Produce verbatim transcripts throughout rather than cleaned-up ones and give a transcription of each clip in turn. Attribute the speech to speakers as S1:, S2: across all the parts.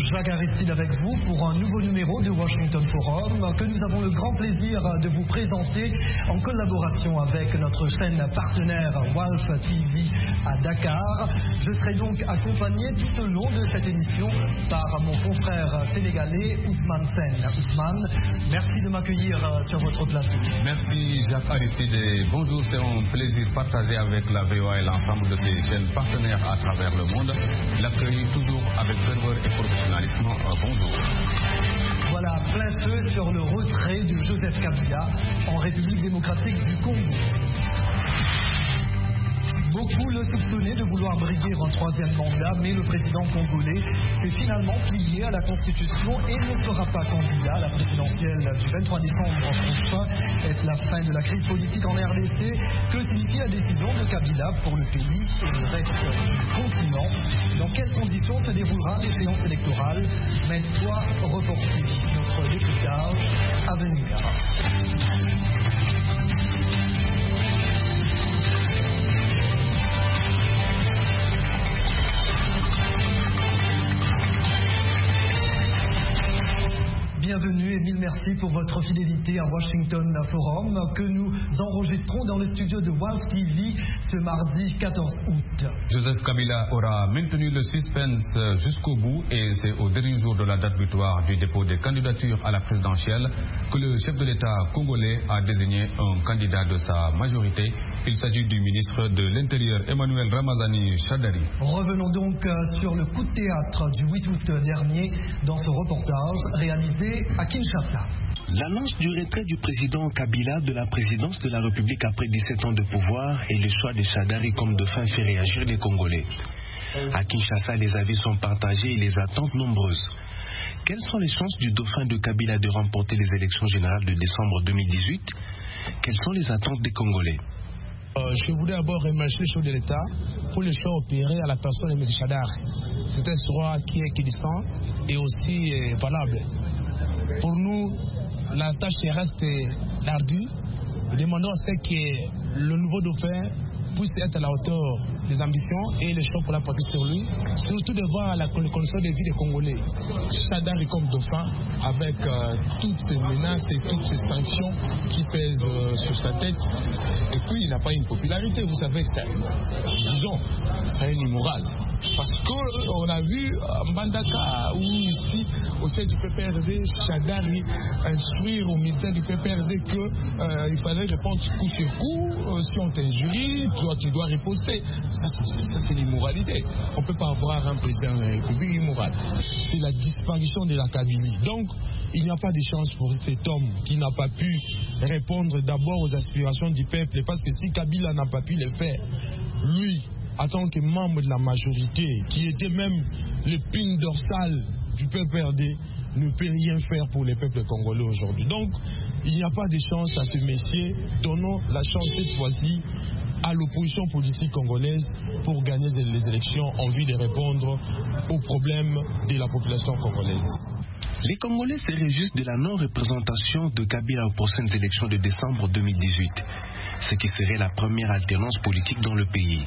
S1: Jacques Aristide avec vous pour un nouveau numéro de Washington Forum que nous avons le grand plaisir de vous présenter en collaboration avec notre chaîne partenaire Walf T V à Dakar. Je serai donc accompagné tout au long de cette émission par mon confrère sénégalais Ousmane Sène. Ousmane, merci de m'accueillir sur votre plateau.
S2: Merci Jacques Aristide et bonjour, c'est un plaisir partagé avec la V O A et l'ensemble de ses chaînes partenaires à travers le monde. L'accueil toujours avec ferveur et professionnalisme. Bonjour.
S1: Voilà, plein feu sur le retrait de Joseph Kabila en République démocratique du Congo. Beaucoup le soupçonnaient de vouloir briguer un troisième mandat, mais le président congolais s'est finalement plié à la Constitution et ne sera pas candidat à la présidentielle du vingt-trois décembre prochain. Est la fin de la crise politique en R D C? Que signifie la décision de Kabila pour le pays et le reste du continent? Dans quelles conditions se déroulera l'échéance électorale? Maintes fois reportée. Notre décryptage à venir. Bienvenue et mille merci pour votre fidélité à Washington Forum que nous enregistrons dans le studio de Walf T V ce mardi quatorze août.
S2: Joseph Kabila aura maintenu le suspense jusqu'au bout et c'est au dernier jour de la date butoir du dépôt des candidatures à la présidentielle que le chef de l'État congolais a désigné un candidat de sa majorité. Il s'agit du ministre de l'Intérieur Emmanuel Ramazani Shadari.
S1: Revenons donc sur le coup de théâtre du huit août dernier dans ce reportage réalisé à Kinshasa.
S3: L'annonce du retrait du président Kabila de la présidence de la République après dix-sept ans de pouvoir et le choix de Shadari comme dauphin fait réagir les Congolais. À Kinshasa, les avis sont partagés et les attentes nombreuses. Quelles sont les chances du dauphin de Kabila de remporter les élections générales de décembre deux mille dix-huit? Quelles sont les attentes des Congolais?
S4: Euh, je voulais d'abord remercier le chef de l'État pour le choix opéré à la personne de M. Shadari. C'est un choix qui est équidistant et aussi euh, valable. Pour nous, la tâche reste ardue. Nous demandons à ce que le nouveau dauphin puisse être à la hauteur des ambitions et les choix pour la porter sur lui, surtout devant la condition de vie des Congolais. Shadari comme dauphin, avec euh, toutes ces menaces et toutes ces sanctions qui pèsent euh, sur sa tête, et puis il n'a pas une popularité, vous savez, c'est, disons, c'est une immorale. Parce qu'on a vu à Mbandaka ou ici, au sein du P P R D, Shadari instruire aux militants du P P R D qu'il euh, fallait répondre coup sur coup, euh, si on t'injurie, toi tu dois riposter. Ça, c'est, ça, c'est l'immoralité. On ne peut pas avoir un président de la République immoral. C'est la disparition de la Kabylie. Donc, il n'y a pas de chance pour cet homme qui n'a pas pu répondre d'abord aux aspirations du peuple. Parce que si Kabila n'a pas pu le faire, lui, en tant que membre de la majorité, qui était même l'épine dorsale du P P R D, ne peut rien faire pour les peuples congolais aujourd'hui. Donc, il n'y a pas de chance à ce monsieur. Donnons la chance cette fois-ci à l'opposition politique congolaise pour gagner les élections en vue de répondre aux problèmes de la population congolaise.
S3: Les Congolais se réjouissent de la non-représentation de Kabila aux prochaines élections de décembre deux mille dix-huit, ce qui serait la première alternance politique dans le pays.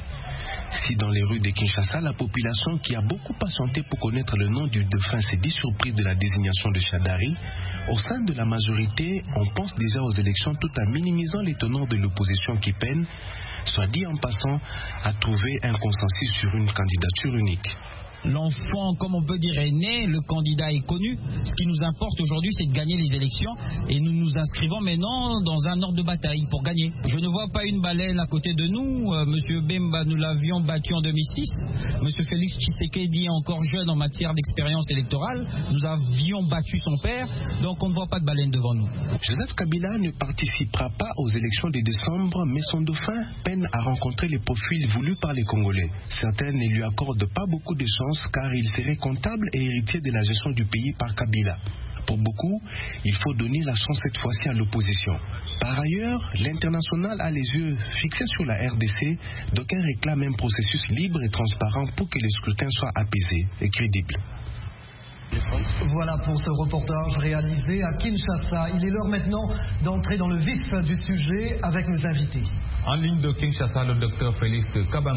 S3: Si dans les rues de Kinshasa, la population qui a beaucoup patienté pour connaître le nom du dauphin s'est dit surprise de la désignation de Shadari, au sein de la majorité, on pense déjà aux élections tout en minimisant les tenants de l'opposition qui peinent, soit dit en passant, à trouver un consensus sur une candidature unique.
S5: L'enfant, comme on peut dire, est né, le candidat est connu. Ce qui nous importe aujourd'hui, c'est de gagner les élections et nous nous inscrivons maintenant dans un ordre de bataille pour gagner. Je ne vois pas une baleine à côté de nous. Euh, Monsieur Bemba, nous l'avions battu en deux mille six. Monsieur Félix Tshisekedi, encore jeune en matière d'expérience électorale, nous avions battu son père, donc on ne voit pas de baleine devant nous.
S3: Joseph Kabila ne participera pas aux élections de décembre, mais son dauphin peine à rencontrer les profils voulus par les Congolais. Certains ne lui accordent pas beaucoup de chance car il serait comptable et héritier de la gestion du pays par Kabila. Pour beaucoup, il faut donner la chance cette fois-ci à l'opposition. Par ailleurs, l'international a les yeux fixés sur la R D C, d'aucuns réclament un processus libre et transparent pour que les scrutins soient apaisés et crédibles.
S1: Voilà pour ce reportage réalisé à Kinshasa. Il est l'heure maintenant d'entrer dans le vif du sujet avec nos invités.
S2: En ligne de Kinshasa, le docteur Félix Kabang.